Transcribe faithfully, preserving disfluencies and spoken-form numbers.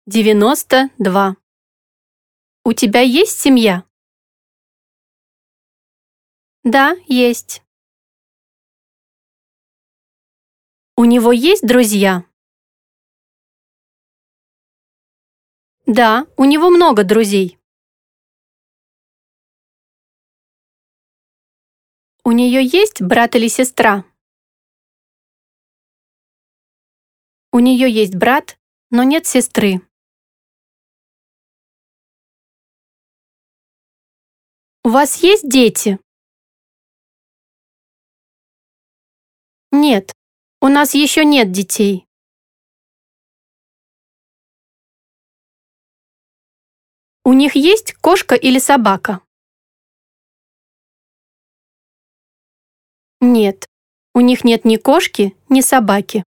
девяносто два. У тебя есть семья? Да, есть. У него есть друзья? Да, у него много друзей. У нее есть брат или сестра? У нее есть брат, но нет сестры. У вас есть дети? Нет, у нас еще нет детей. У них есть кошка или собака? Нет, у них нет ни кошки, ни собаки.